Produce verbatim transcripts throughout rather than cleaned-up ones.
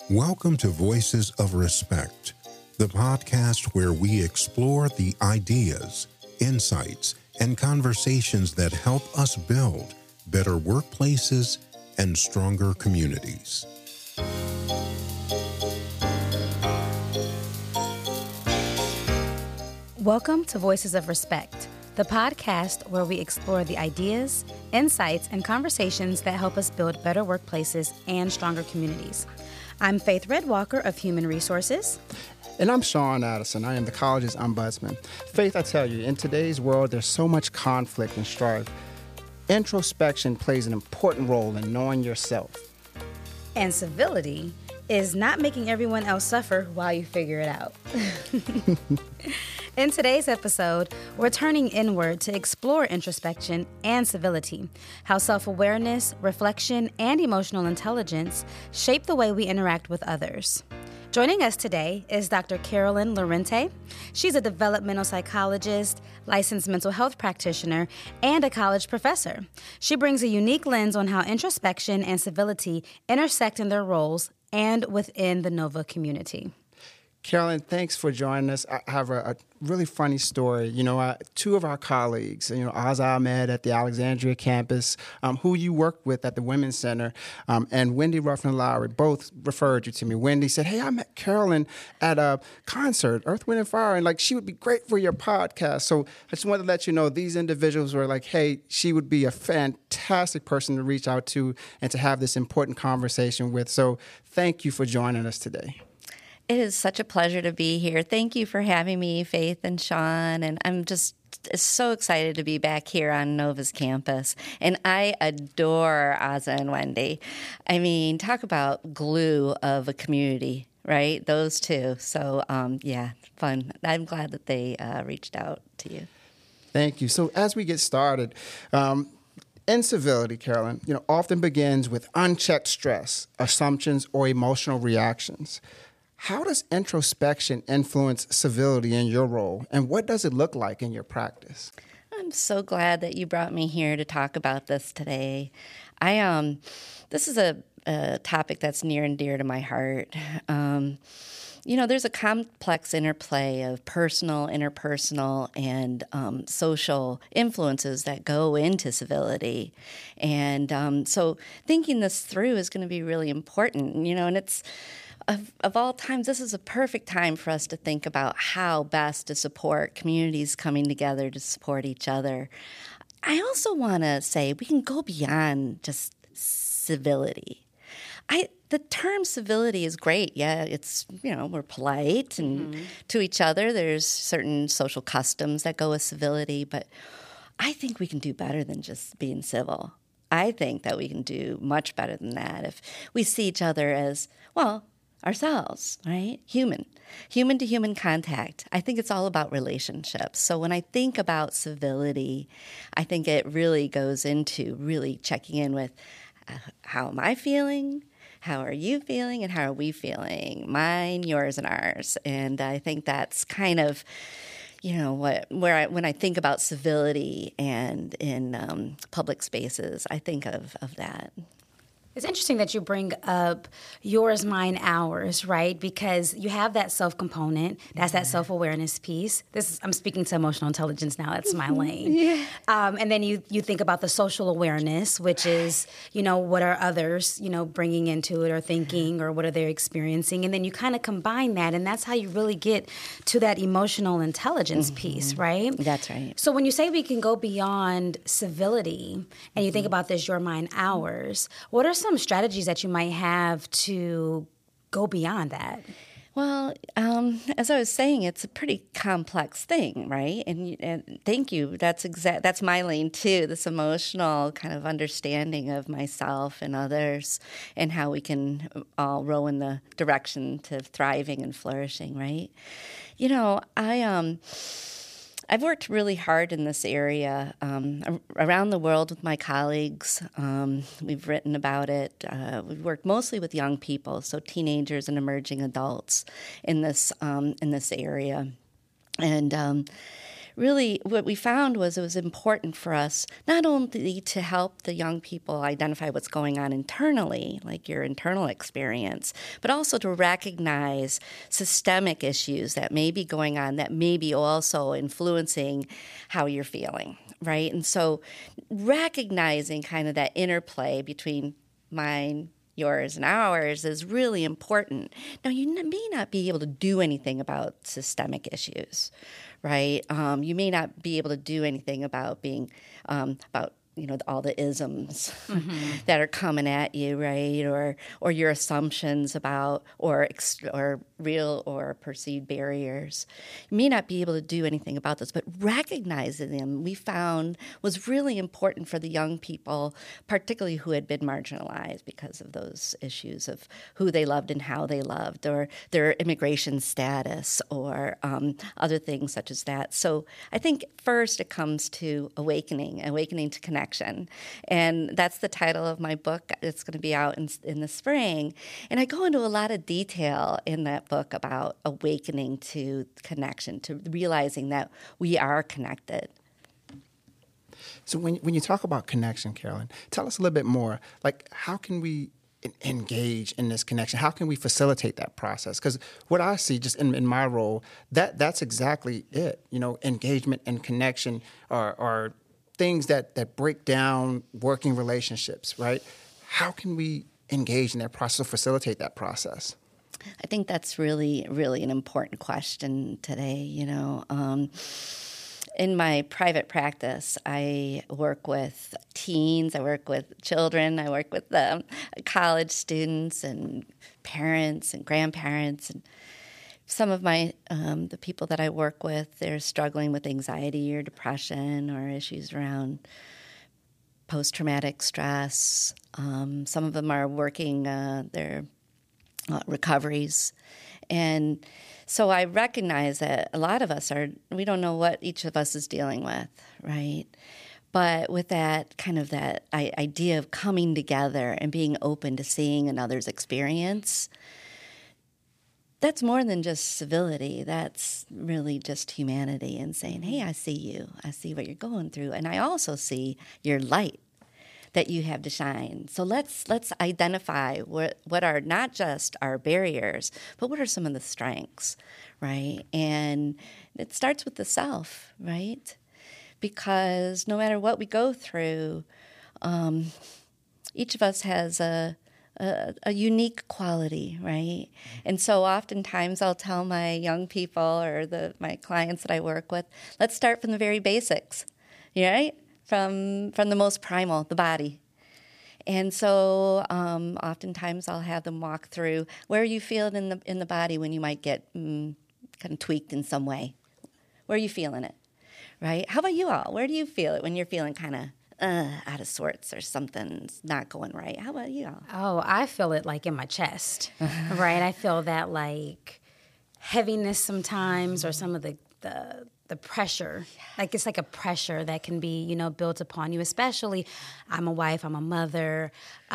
Welcome to Voices of Respect, the podcast where we explore the ideas, insights, and conversations that help us build better workplaces and stronger communities. Welcome to Voices of Respect, the podcast where we explore the ideas, insights, and conversations that help us build better workplaces and stronger communities. I'm Faith Redwalker of Human Resources. And I'm Sean Addison. I am the college's ombudsman. Faith, I tell you, in today's world, there's so much conflict and strife. Introspection plays an important role in knowing yourself. And civility is not making everyone else suffer while you figure it out. In today's episode, we're turning inward to explore introspection and civility, how self-awareness, reflection, and emotional intelligence shape the way we interact with others. Joining us today is Doctor Carolyn Lorente. She's a developmental psychologist, licensed mental health practitioner, and a college professor. She brings a unique lens on how introspection and civility intersect in their roles and within the NOVA community. Carolyn, thanks for joining us. I have a, a really funny story. You know, uh, two of our colleagues, you know, Oz Ahmed at the Alexandria campus, um, who you worked with at the Women's Center, um, and Wendy Ruffin-Lowry both referred you to me. Wendy said, hey, I met Carolyn at a concert, Earth, Wind, and Fire, and, like, she would be great for your podcast. So I just wanted to let you know these individuals were like, hey, she would be a fantastic person to reach out to and to have this important conversation with. So thank you for joining us today. It is such a pleasure to be here. Thank you for having me, Faith and Sean. And I'm just so excited to be back here on NOVA's campus. And I adore Aza and Wendy. I mean, talk about glue of a community, right? Those two. So, um, yeah, fun. I'm glad that they uh, reached out to you. Thank you. So as we get started, um, incivility, Carolyn, you know, often begins with unchecked stress, assumptions, or emotional reactions. How does introspection influence civility in your role, and what does it look like in your practice? I'm so glad that you brought me here to talk about this today. I um, this is a, a topic that's near and dear to my heart. Um, you know, there's a complex interplay of personal, interpersonal, and um, social influences that go into civility. And um, so thinking this through is going to be really important, you know, and it's Of, of all times, this is a perfect time for us to think about how best to support communities coming together to support each other. I also want to say we can go beyond just civility. I the term civility is great. Yeah, it's, you know, we're polite and mm-hmm. to each other. There's certain social customs that go with civility, but I think we can do better than just being civil. I think that we can do much better than that if we see each other as, well, ourselves, right? Human, human to human contact. I think it's all about relationships. So when I think about civility, I think it really goes into really checking in with uh, how am I feeling? How are you feeling? And how are we feeling? Mine, yours, and ours. And I think that's kind of, you know, what where I, when I think about civility and in um, public spaces, I think of, of that. It's interesting that you bring up yours, mine, ours, right? Because you have that self component. That's yeah. that self-awareness piece. This is, I'm speaking to emotional intelligence now. That's my lane. Yeah. Um, and then you you think about the social awareness, which is, you know, what are others, you know, bringing into it or thinking or what are they experiencing? And then you kind of combine that, and that's how you really get to that emotional intelligence mm-hmm. piece, right? That's right. So when you say we can go beyond civility, and you think about this, your, mine, ours, what are some strategies that you might have to go beyond that? Well, um, as I was saying, it's a pretty complex thing, right? And, and thank you. That's exact. That's my lane too. This emotional kind of understanding of myself and others, and how we can all row in the direction to thriving and flourishing, right? You know, I um. I've worked really hard in this area um, around the world with my colleagues. Um, we've written about it. Uh, we've worked mostly with young people, so teenagers and emerging adults in this um, in this area, and um, really what we found was it was important for us not only to help the young people identify what's going on internally, like your internal experience, but also to recognize systemic issues that may be going on that may be also influencing how you're feeling, right? And so recognizing kind of that interplay between mine, yours, and ours is really important. Now, you may not be able to do anything about systemic issues, right? Um, you may not be able to do anything about being, um, about you know, all the isms mm-hmm. that are coming at you, right? Or or your assumptions about, or ex- or real or perceived barriers. You may not be able to do anything about this, but recognizing them, we found, was really important for the young people, particularly who had been marginalized because of those issues of who they loved and how they loved, or their immigration status, or um, other things such as that. So I think first it comes to awakening, awakening to connection. And that's the title of my book. It's going to be out in, in the spring. And I go into a lot of detail in that book about awakening to connection, to realizing that we are connected. So when when you talk about connection, Carolyn, tell us a little bit more. Like, how can we engage in this connection? How can we facilitate that process? Because what I see just in, in my role, that that's exactly it. You know, engagement and connection are, are things that, that break down working relationships, right? How can we engage in that process or facilitate that process? I think that's really, really an important question today. You know, um, in my private practice, I work with teens, I work with children, I work with um, college students and parents and grandparents, and some of my um, the people that I work with, they're struggling with anxiety or depression or issues around post-traumatic stress. Um, some of them are working uh, their uh, recoveries. And so I recognize that a lot of us are, we don't know what each of us is dealing with, right? But with that kind of that idea of coming together and being open to seeing another's experience, that's more than just civility. That's really just humanity and saying, hey, I see you. I see what you're going through. And I also see your light that you have to shine. So let's let's identify what, what are not just our barriers, but what are some of the strengths, right? And it starts with the self, right? Because no matter what we go through, um, each of us has a A, a unique quality, right? And so oftentimes I'll tell my young people or the my clients that I work with, let's start from the very basics, right? From from the most primal, the body. And so um, oftentimes I'll have them walk through where you feel it in the in the body when you might get mm, kind of tweaked in some way. Where are you feeling it, right? How about you all? Where do you feel it when you're feeling kind of Uh, out of sorts or something's not going right? How about you all? Oh, I feel it like in my chest, right? I feel that like heaviness sometimes, or some of the, the the pressure. Like it's like a pressure that can be, you know, built upon you. Especially, I'm a wife, I'm a mother,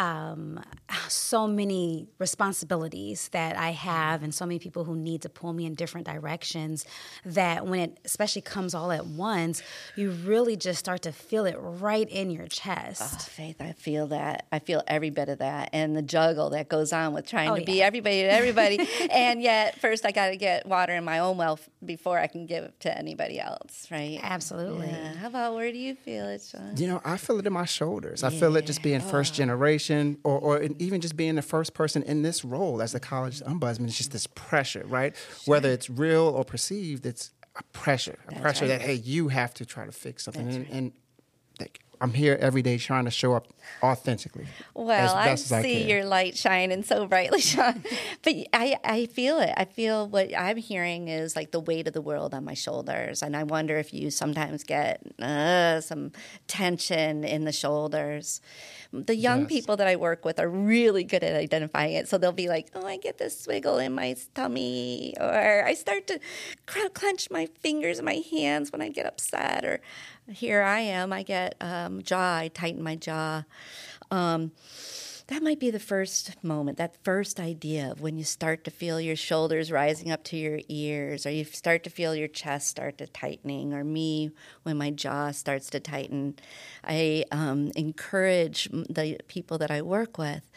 um, so many responsibilities that I have, and so many people who need to pull me in different directions. That when it especially comes all at once, you really just start to feel it right in your chest. Oh, Faith, I feel that. I feel every bit of that, and the juggle that goes on with trying oh, to yeah. be everybody to everybody, and yet first I got to get water in my own well before I can give it to anybody else, right? Absolutely. Yeah. How about, where do you feel it, Sean? You know, I feel it in my shoulders. I Yeah. feel it just being first Oh. generation, or, or even just being the first person in this role as a college ombudsman. It's just this pressure, right? Sure. Whether it's real or perceived, it's a pressure, a That's pressure right. that, hey, you have to try to fix something. That's And, right. and like, I'm here every day trying to show up authentically. Well, as I best as I see can. your light shining so brightly, Sean. But I, I feel it. I feel what I'm hearing is like the weight of the world on my shoulders. And I wonder if you sometimes get uh, some tension in the shoulders. The young Yes. people that I work with are really good at identifying it. So they'll be like, oh, I get this swiggle in my tummy, or I start to clench my fingers and my hands when I get upset, or here I am, I get um, jaw, I tighten my jaw. Um, that might be the first moment, that first idea of when you start to feel your shoulders rising up to your ears, or you start to feel your chest start to tightening, or me when my jaw starts to tighten. I um, encourage the people that I work with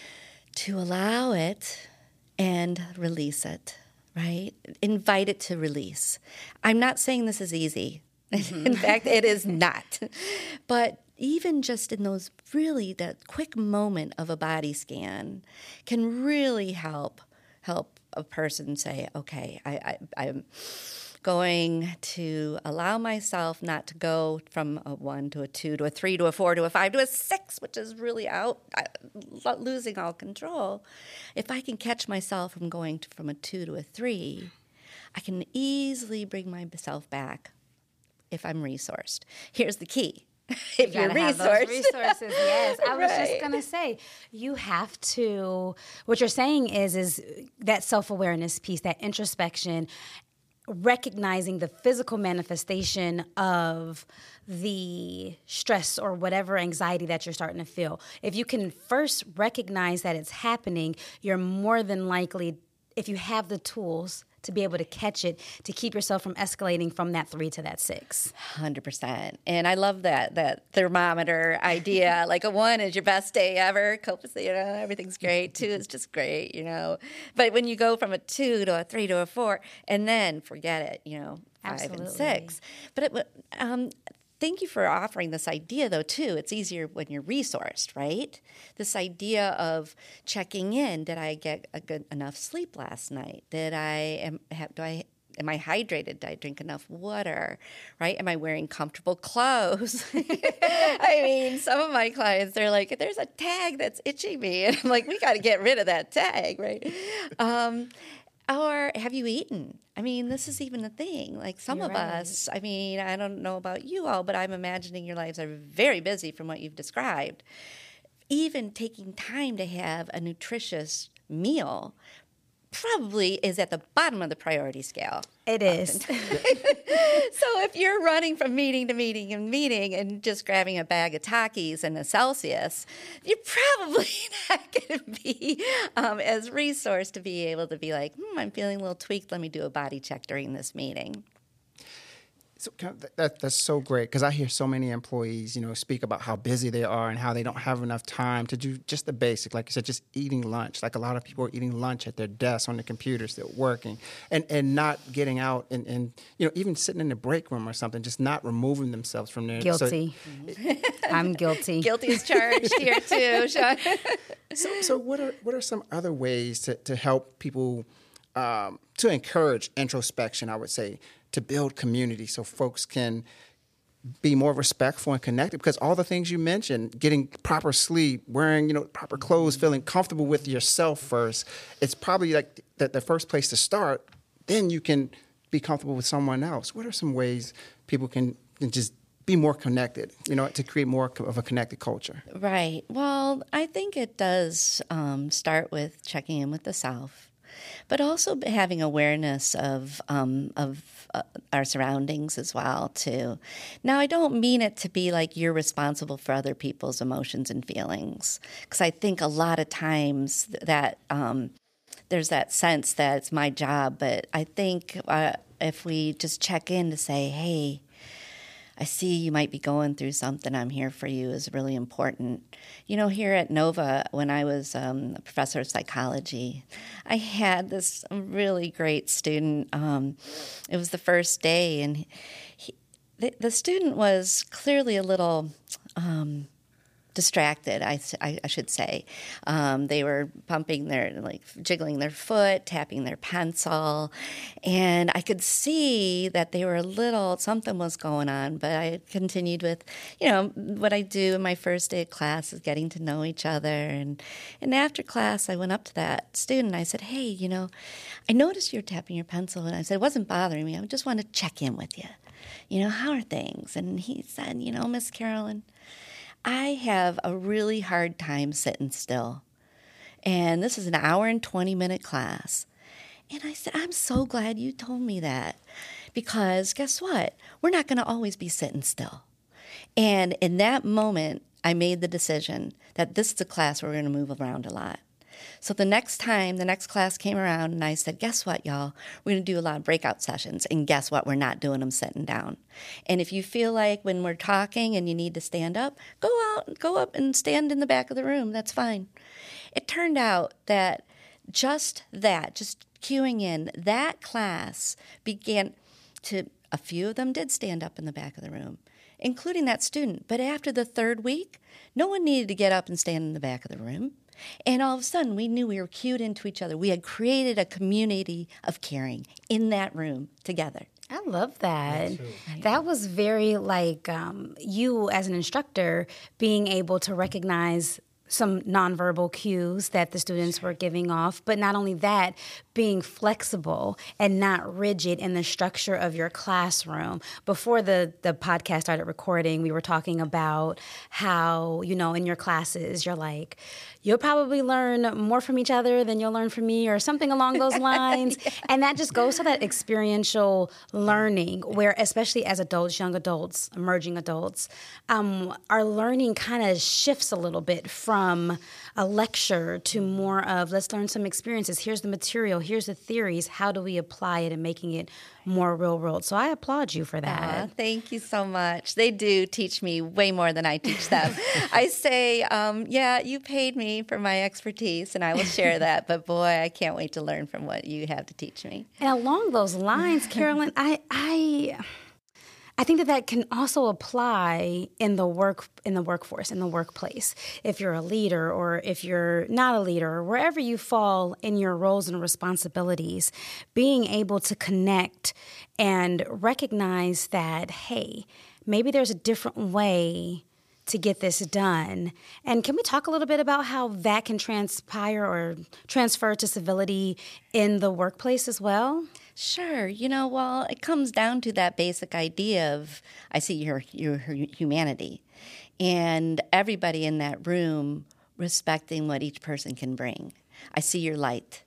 to allow it and release it, right? Invite it to release. I'm not saying this is easy. Mm-hmm. In fact, it is not. But even just in those really, that quick moment of a body scan can really help help a person say, okay, I, I, I'm going to allow myself not to go from a one to a two to a three to a four to a five to a six, which is really out, losing all control. If I can catch myself from going to, from a two to a three, I can easily bring myself back if I'm resourced. Here's the key. If you you're resourced. Have those resources, yes. I was right. just going to say, you have to, what you're saying is, is that self-awareness piece, that introspection, recognizing the physical manifestation of the stress or whatever anxiety that you're starting to feel. If you can first recognize that it's happening, you're more than likely, if you have the tools to be able to catch it, to keep yourself from escalating from that three to that six. one hundred percent. And I love that that thermometer idea. Like a one is your best day ever. Copa, you know, everything's great. Two is just great, you know. But when you go from a two to a three to a four, and then forget it, you know, five Absolutely. and six. But it, um, thank you for offering this idea, though, too. It's easier when you're resourced, right? This idea of checking in. Did I get a good enough sleep last night? Did I am have, do I am I hydrated? Did I drink enough water? Right? Am I wearing comfortable clothes? I mean, some of my clients, they're like, "There's a tag that's itching me," and I'm like, "We got to get rid of that tag, right?" Um, Or have you eaten? I mean, this is even a thing. Like some You're of right. us, I mean, I don't know about you all, but I'm imagining your lives are very busy from what you've described. Even taking time to have a nutritious meal probably is at the bottom of the priority scale. It is. So if you're running from meeting to meeting and meeting and just grabbing a bag of Takis and a Celsius, you're probably not going to be um, as resourced to be able to be like, hmm, I'm feeling a little tweaked. Let me do a body check during this meeting. So that, that's so great, because I hear so many employees, you know, speak about how busy they are and how they don't have enough time to do just the basic, like you said, just eating lunch. Like a lot of people are eating lunch at their desks on the computers, they're working, and, and not getting out and, and, you know, even sitting in the break room or something, just not removing themselves from there. Guilty. So, I'm guilty. Guilty as charged here too, Sean. so so what are what are some other ways to, to help people, um, to encourage introspection, I would say, to build community so folks can be more respectful and connected? Because all the things you mentioned, getting proper sleep, wearing, you know, proper clothes, feeling comfortable with yourself first, it's probably like the, the first place to start. Then you can be comfortable with someone else. What are some ways people can, can just be more connected, you know, to create more of a connected culture? Right. Well, I think it does um, start with checking in with the self, but also having awareness of um, of uh, our surroundings as well, too. Now, I don't mean it to be like you're responsible for other people's emotions and feelings, because I think a lot of times that um, there's that sense that it's my job, but I think uh, if we just check in to say, hey, I see you might be going through something, I'm here for you, is really important. You know, here at Nova, when I was um, a professor of psychology, I had this really great student. Um, it was the first day, and he, the, the student was clearly a little um, distracted, I, I, I should say. Um, they were pumping their, like jiggling their foot, tapping their pencil, and I could see that they were a little, something was going on, but I continued with, you know, what I do in my first day of class is getting to know each other, and, and after class, I went up to that student, and I said, hey, you know, I noticed you were tapping your pencil, and I said, it wasn't bothering me, I just wanted to check in with you. You know, how are things? And he said, you know, Miss Carolyn, I have a really hard time sitting still. And this is an hour and twenty minute class. And I said, I'm so glad you told me that. Because guess what? We're not going to always be sitting still. And in that moment, I made the decision that this is a class where we're going to move around a lot. So the next time, the next class came around, and I said, guess what, y'all? We're going to do a lot of breakout sessions, and guess what? We're not doing them sitting down. And if you feel like when we're talking and you need to stand up, go out, go up and stand in the back of the room. That's fine. It turned out that just that, just cueing in, that class began to, a few of them did stand up in the back of the room, including that student. But after the third week, no one needed to get up and stand in the back of the room. And all of a sudden, we knew we were cued into each other. We had created a community of caring in that room together. I love that. That was very like um, you as an instructor being able to recognize some nonverbal cues that the students were giving off, but not only that, being flexible and not rigid in the structure of your classroom. Before the, the podcast started recording, we were talking about how, you know, in your classes, you're like, you'll probably learn more from each other than you'll learn from me or something along those lines. Yeah. And that just goes to that experiential learning where, especially as adults, young adults, emerging adults, um, our learning kind of shifts a little bit from a lecture to more of let's learn some experiences. Here's the material. Here's the theories. How do we apply it and making it more real world? So I applaud you for that. Aw, thank you so much. They do teach me way more than I teach them. I say, um, yeah, you paid me for my expertise, and I will share that. But boy, I can't wait to learn from what you have to teach me. And along those lines, Carolyn, I, I, I think that that can also apply in the work in the workforce, in the workplace. If you're a leader or if you're not a leader, or wherever you fall in your roles and responsibilities, being able to connect and recognize that, hey, maybe there's a different way to get this done. And can we talk a little bit about how that can transpire or transfer to civility in the workplace as well? Sure. You know, well, it comes down to that basic idea of I see your your humanity and everybody in that room respecting what each person can bring. I see your light.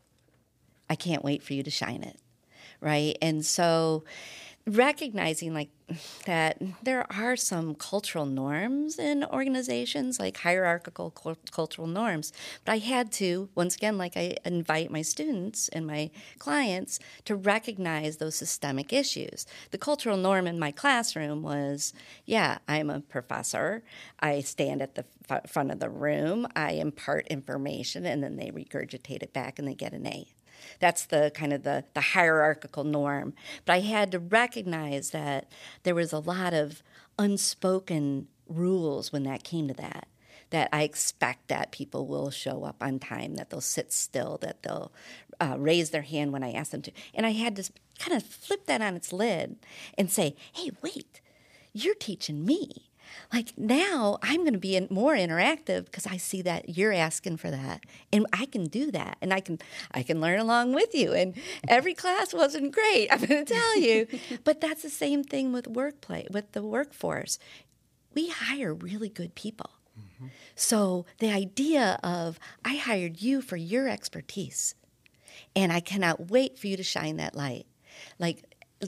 I can't wait for you to shine it, right? And so recognizing like that there are some cultural norms in organizations, like hierarchical cu- cultural norms. But I had to, once again, like I invite my students and my clients to recognize those systemic issues. The cultural norm in my classroom was, yeah, I'm a professor. I stand at the f- front of the room. I impart information, and then they regurgitate it back, and they get an A. That's the kind of the, the hierarchical norm. But I had to recognize that there was a lot of unspoken rules when that came to that, that I expect that people will show up on time, that they'll sit still, that they'll uh, raise their hand when I ask them to. And I had to kind of flip that on its lid and say, hey, wait, you're teaching me. Like now I'm going to be more interactive because I see that you're asking for that, and I can do that, and I can I can learn along with you. And every class wasn't great, I'm going to tell you, but that's the same thing with workplace, with the workforce. We hire really good people. Mm-hmm. So the idea of I hired you for your expertise, and I cannot wait for you to shine that light, like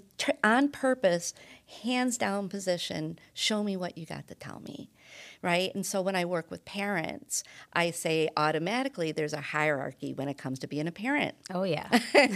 on purpose, hands down position, show me what you got to tell me, right? And so when I work with parents, I say automatically there's a hierarchy when it comes to being a parent. Oh, yeah.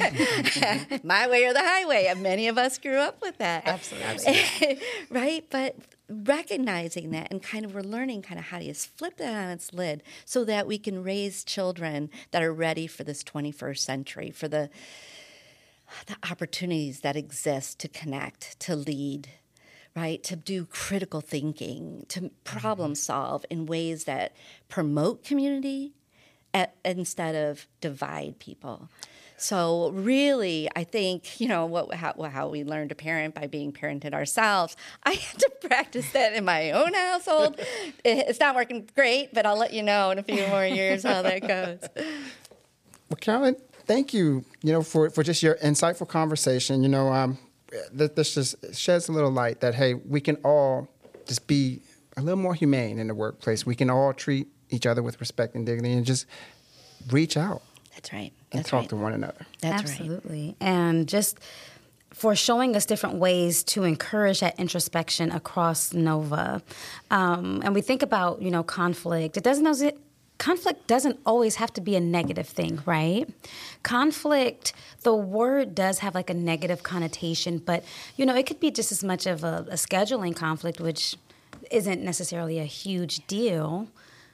My way or the highway. Many of us grew up with that. Absolutely. Right? But recognizing that and kind of we're learning kind of how to flip that on its lid so that we can raise children that are ready for this twenty-first century, for the the opportunities that exist to connect, to lead, right, to do critical thinking, to problem solve in ways that promote community at, instead of divide people. So really, I think, you know, what how, how we learn to parent by being parented ourselves, I had to practice that in my own household. It's not working great, but I'll let you know in a few more years how that goes. Well, Carolyn, thank you, you know, for, for just your insightful conversation. You know, um, th- this just sheds a little light that, hey, we can all just be a little more humane in the workplace. We can all treat each other with respect and dignity and just reach out. That's right. And That's talk right. to one another. That's Absolutely. right. And just for showing us different ways to encourage that introspection across Nova. Um, and we think about, you know, conflict. It doesn't conflict doesn't always have to be a negative thing, right? Conflict, the word does have like a negative connotation, but, you know, it could be just as much of a, a scheduling conflict, which isn't necessarily a huge deal,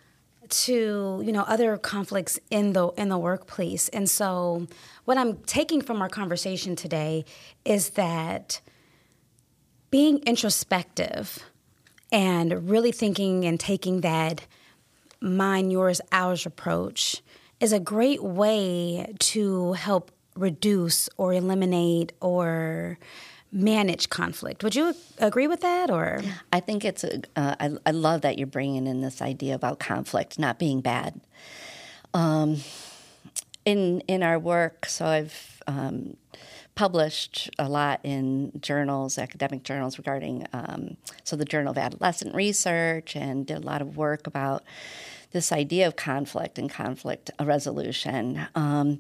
to, you know, other conflicts in the in the workplace. And so what I'm taking from our conversation today is that being introspective and really thinking and taking that mine, yours, ours approach is a great way to help reduce or eliminate or manage conflict. Would you agree with that? Or I think it's a, uh, I, I love that you're bringing in this idea about conflict not being bad. Um, in in our work, so I've um, published a lot in journals, academic journals regarding, um, so the Journal of Adolescent Research, and did a lot of work about this idea of conflict and conflict resolution. Um,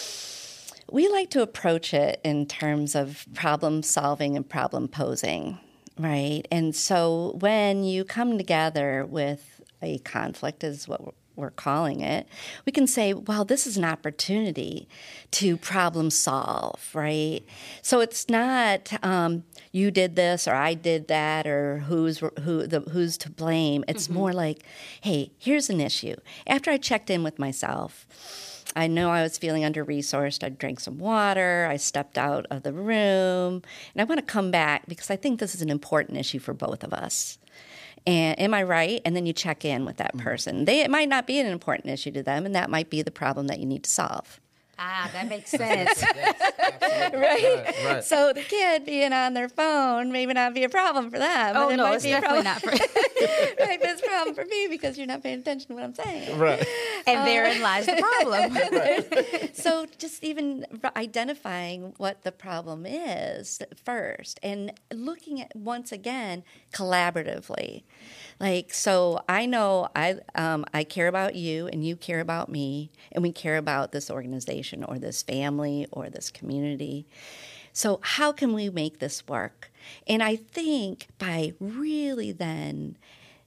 we like to approach it in terms of problem solving and problem posing, right? And so when you come together with a conflict, is what we're we're calling it, we can say, well, this is an opportunity to problem solve, right? So it's not um, you did this or I did that or who's who the who's to blame. It's mm-hmm. more like, hey, here's an issue. After I checked in with myself, I know I was feeling under-resourced. I drank some water. I stepped out of the room. And I want to come back because I think this is an important issue for both of us. And am I right? And then you check in with that person. They, it might not be an important issue to them, and that might be the problem that you need to solve. Ah, that makes sense. Yes, right? Right, right? So the kid being on their phone may not be a problem for them. Oh, it no, might it's be definitely a not for It might be a problem for me because you're not paying attention to what I'm saying. Right. And um, therein lies the problem. Right. So just even identifying what the problem is first and looking at, once again, collaboratively. Like, so I know I um, I care about you and you care about me and we care about this organization or this family or this community. So how can we make this work? And I think by really then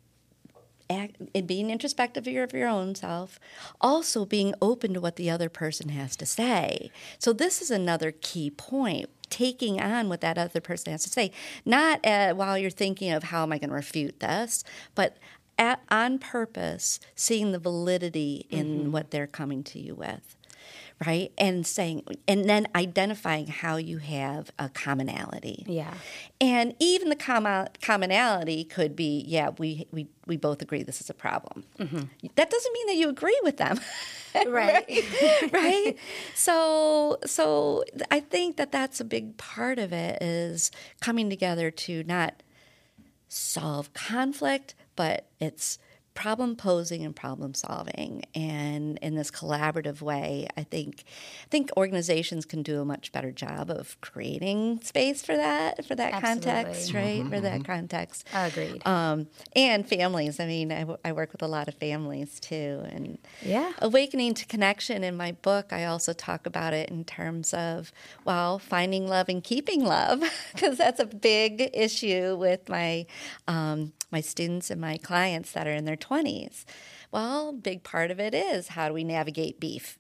act, and being introspective of your, of your own self, also being open to what the other person has to say. So this is another key point. Taking on what that other person has to say, not uh, while you're thinking of how am I going to refute this, but at, on purpose, seeing the validity in mm-hmm. what they're coming to you with, right? And saying, and then identifying how you have a commonality. Yeah. And even the com- commonality could be, yeah, we we we both agree this is a problem. Mm-hmm. That doesn't mean that you agree with them. Right. right. Right. So, so I think that that's a big part of it is coming together to not solve conflict, but it's problem posing and problem solving, and in this collaborative way, I think I think organizations can do a much better job of creating space for that for that Absolutely. context, right? Mm-hmm, for that mm-hmm. context. Agreed. Um, and families. I mean, I, w- I work with a lot of families too, and yeah, awakening to connection. In my book, I also talk about it in terms of well, finding love and keeping love, because that's a big issue with my um, my students and my clients that are in their twenties. Well, big part of it is how do we navigate beef?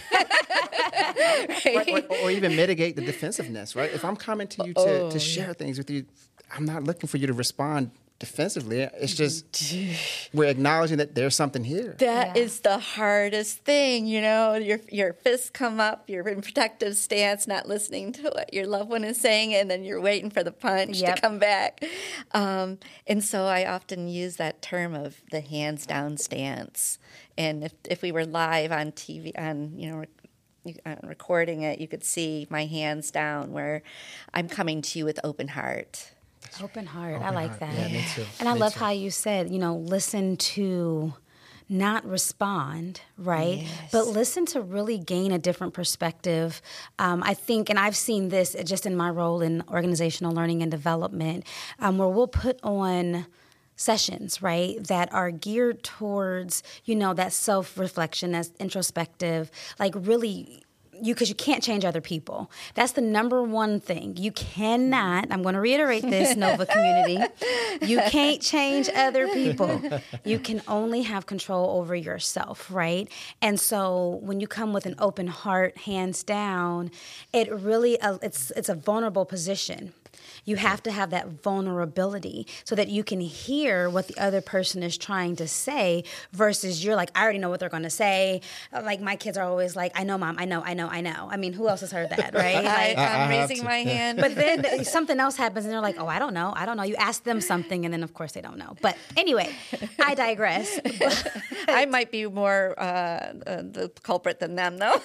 Right? or, or, or even mitigate the defensiveness, right? If I'm coming to you to, oh, to share yeah. things with you, I'm not looking for you to respond defensively. It's just we're acknowledging that there's something here. That yeah. is the hardest thing, you know. Your your fists come up, you're in protective stance, not listening to what your loved one is saying, and then you're waiting for the punch yep. to come back. Um, and so I often use that term of the hands down stance. And if if we were live on T V, on you know. Uh, recording it, you could see my hands down where I'm coming to you with open heart. Open heart. Open I like heart. that. Yeah, me too. And I Me love too. how you said, you know, listen to not respond, right? Yes. But listen to really gain a different perspective. Um, I think, and I've seen this just in my role in organizational learning and development, um, where we'll put on sessions, right, that are geared towards, you know, that self-reflection, that's introspective, like really you because you can't change other people. That's the number one thing. You cannot, I'm going to reiterate this, Nova community, you can't change other people. You can only have control over yourself, right? And so when you come with an open heart, hands down, it really, uh, it's it's a vulnerable position. You have to have that vulnerability so that you can hear what the other person is trying to say versus you're like, I already know what they're going to say. Like my kids are always like, I know, Mom, I know, I know, I know. I mean, who else has heard that, right? Like, I, I'm I raising my hand. but then something else happens and they're like, oh, I don't know. I don't know. You ask them something and then, of course, they don't know. But anyway, I digress. I might be more uh, uh, the culprit than them, though.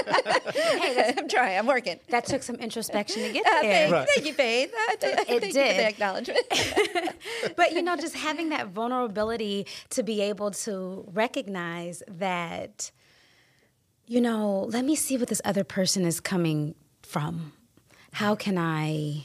Hey, I'm trying. I'm working. That took some introspection to get Uh, there. thank, Right. thank you, Faith. Uh, th- It thank did. you for the acknowledgement. But, you know, just having that vulnerability to be able to recognize that, you know, let me see what this other person is coming from. How can I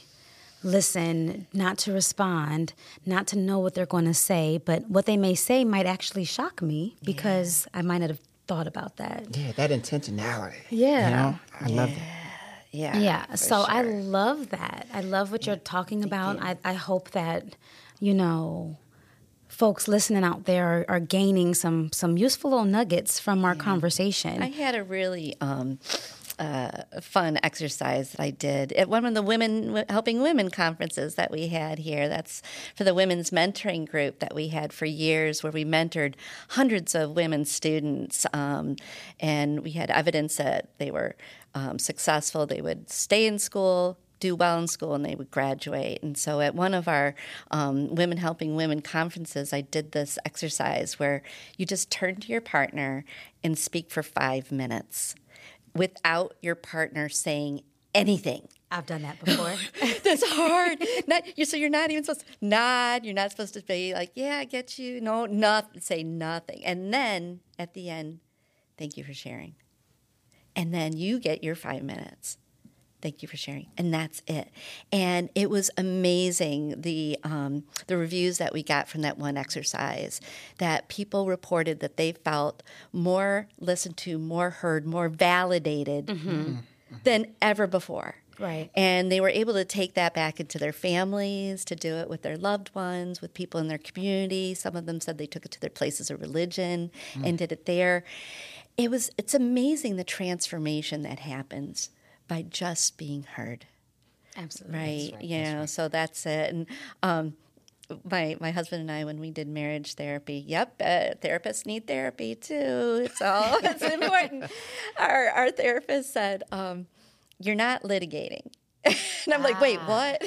listen, not to respond, not to know what they're going to say, but what they may say might actually shock me because I might not have thought about that. Yeah, that intentionality. Yeah. You know, I love that. Yeah. Yeah, for so I sure. love that. I love what you're talking about. I, I hope that, you know, folks listening out there are, are gaining some some useful little nuggets from our conversation. I had a really um, uh, fun exercise that I did at one of the Women Helping Women conferences that we had here. That's for the women's mentoring group that we had for years, where we mentored hundreds of women students, um, and we had evidence that they were um, successful. They would stay in school, do well in school, and they would graduate. And so at one of our um, Women Helping Women conferences, I did this exercise where you just turn to your partner and speak for five minutes without your partner saying anything. I've done that before. That's hard. Not, you're, so you're not even supposed to nod. You're not supposed to be like, yeah, I get you. No, not say nothing. And then at the end, thank you for sharing. And then you get your five minutes. Thank you for sharing. And that's it. And it was amazing, the um, the reviews that we got from that one exercise, that people reported that they felt more listened to, more heard, more validated mm-hmm. than ever before. Right. And they were able to take that back into their families, to do it with their loved ones, with people in their community. Some of them said they took it to their places of religion mm. and did it there. It was it's amazing the transformation that happens by just being heard. Absolutely. Right. right, you know, right. So that's it. And um, my my husband and I, when we did marriage therapy, yep, uh, therapists need therapy too. It's all it's important. Our our therapist said, um, "You're not litigating." And I'm ah. like, wait, what?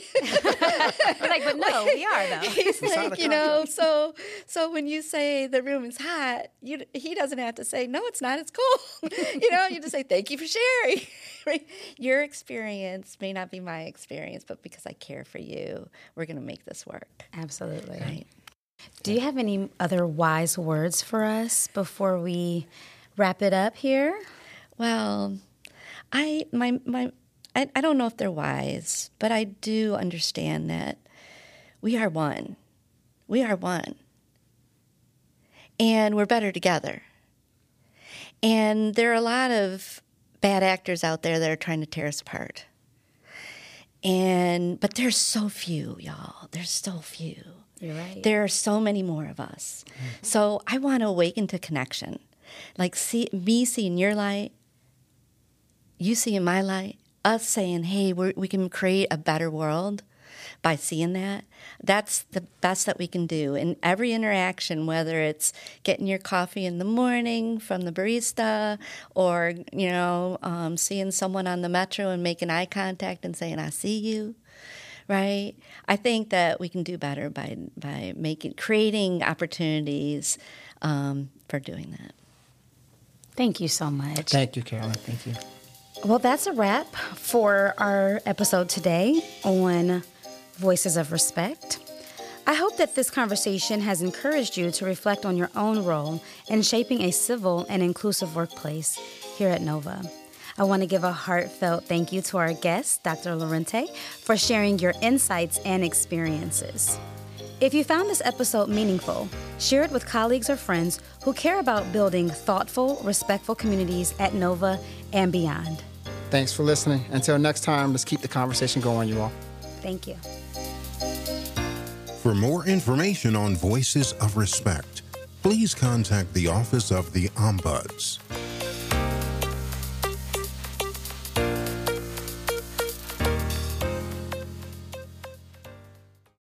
We're like, but no, we are though. He's like, you know, so so when you say the room is hot, you he doesn't have to say, no, it's not, it's cold. You know, you just say, thank you for sharing. Right? Your experience may not be my experience, but because I care for you, we're going to make this work. Absolutely. Right. Do you have any other wise words for us before we wrap it up here? Well, I my my. I, I don't know if they're wise, but I do understand that we are one. We are one. And we're better together. And there are a lot of bad actors out there that are trying to tear us apart. And but there's so few, y'all. There's so few. You're right. There are so many more of us. Mm-hmm. So I want to awaken to connection. Like see me seeing your light, you seeing my light, us saying, hey, we're, we can create a better world by seeing that. That's the best that we can do. In every interaction, whether it's getting your coffee in the morning from the barista or, you know, um, seeing someone on the metro and making eye contact and saying, I see you, right? I think that we can do better by, by making creating opportunities um, for doing that. Thank you so much. Thank you, Carolyn. Thank you. Well, that's a wrap for our episode today on Voices of Respect. I hope that this conversation has encouraged you to reflect on your own role in shaping a civil and inclusive workplace here at Nova. I want to give a heartfelt thank you to our guest, Doctor Lorente, for sharing your insights and experiences. If you found this episode meaningful, share it with colleagues or friends who care about building thoughtful, respectful communities at Nova and beyond. Thanks for listening. Until next time, let's keep the conversation going, you all. Thank you. For more information on Voices of Respect, please contact the Office of the Ombuds.